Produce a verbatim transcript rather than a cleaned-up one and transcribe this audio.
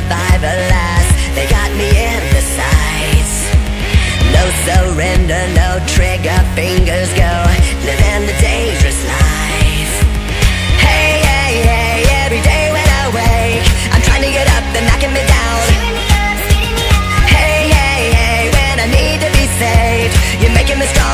survive, alas, they got me in the sights. No surrender, no trigger, fingers go